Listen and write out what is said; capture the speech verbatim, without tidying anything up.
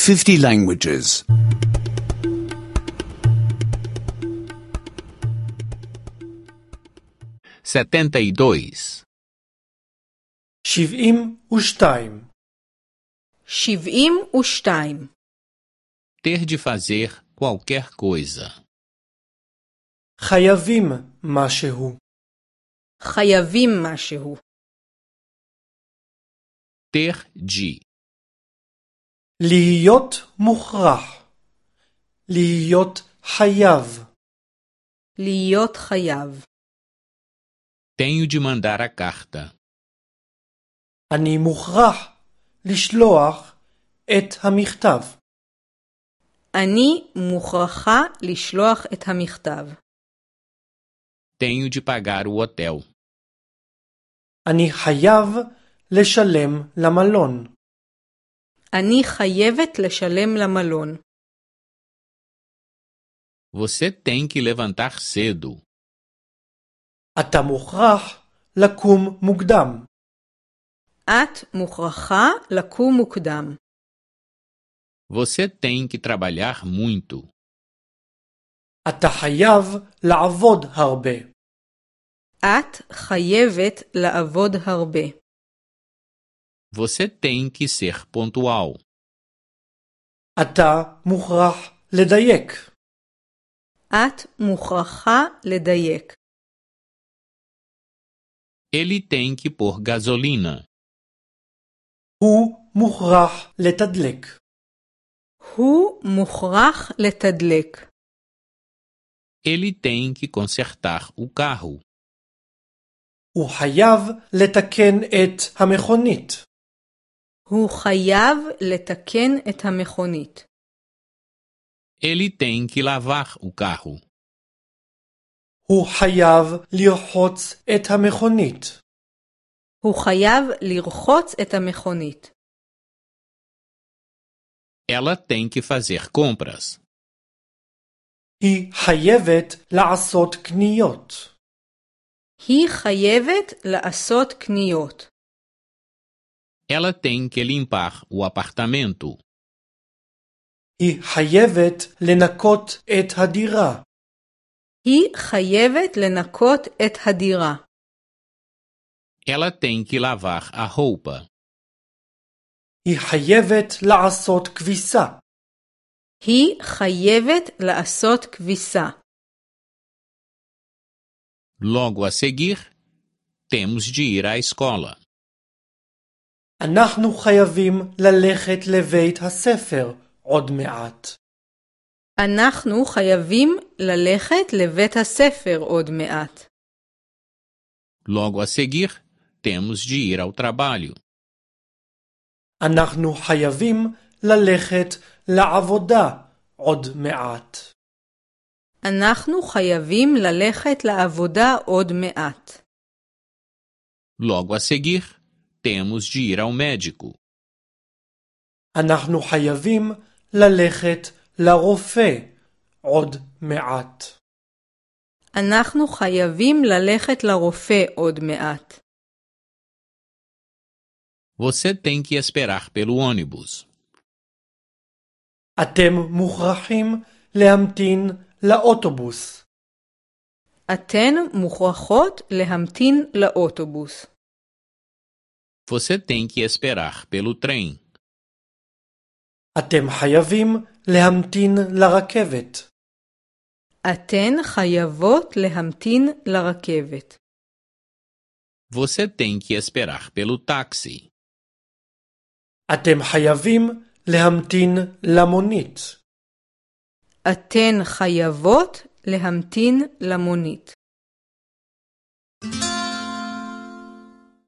fifty languages. setenta e dois. שבעים ושתיים. שבעים ושתיים. Ter de fazer qualquer coisa. חייבים משהו. חייבים משהו. Ter de. להיות מוכרח. להיות חייב. להיות חייב. Tenho de mandar a carta. אני מוכרח לשלוח את המכתב. אני מוכרחה לשלוח את המכתב. Tenho de pagar o hotel. אני חייב לשלם למלון. אני חייבת לשלם למלון. Você tem que levantar cedo. אתה מוכרח לקום מוקדם. את מוכרחה לקום מוקדם. Você tem que trabalhar muito. אתה חייב לעבוד הרבה. את חייבת לעבוד הרבה. Você tem que ser pontual. אתה מוכרח לדייק. את מוכרחה לדייק. Ele tem que pôr gasolina. הוא מוכרח לתדלק. הוא מוכרח לתדלק. Ele tem que consertar o carro. הוא חייב לתקן את המכונית. הוא חייב לתקן את המכונית. Ele tem que lavar o carro. הוא חייב לרחוץ את המכונית. הוא חייב לרחוץ את המכונית. Ela tem que fazer compras. היא חייבת לעשות קניות. היא חייבת לעשות קניות. Ela tem que limpar o apartamento. היא חייבת לנקות את הדירה. היא חייבת לנקות את הדירה. Ela tem que lavar a roupa. היא חייבת לעשות כביסה. היא חייבת לעשות כביסה. Logo a seguir, temos de ir à escola. אנחנו חייבים ללכת לבית הספר עוד מעט. אנחנו חייבים ללכת לבית הספר עוד מעט. Logo a seguir, temos de ir ao trabalho. אנחנו חייבים ללכת לעבודה עוד מעט. אנחנו חייבים ללכת לעבודה עוד מעט. Logo a seguir, temos de ir ao médico. אנחנו חייבים ללכת לרופא עוד מעט. אנחנו חייבים ללכת לרופא עוד מעט. Você tem que esperar pelo ônibus. אתם מוכרחים להמתין לאוטובוס. אתן מוכרחות להמתין לאוטובוס. Você tem que esperar pelo trem. אתם חייבים להמתין לרכבת. אתן חייבות להמתין לרכבת. Você tem que esperar pelo táxi. אתם חייבים להמתין למונית. אתן חייבות להמתין למונית.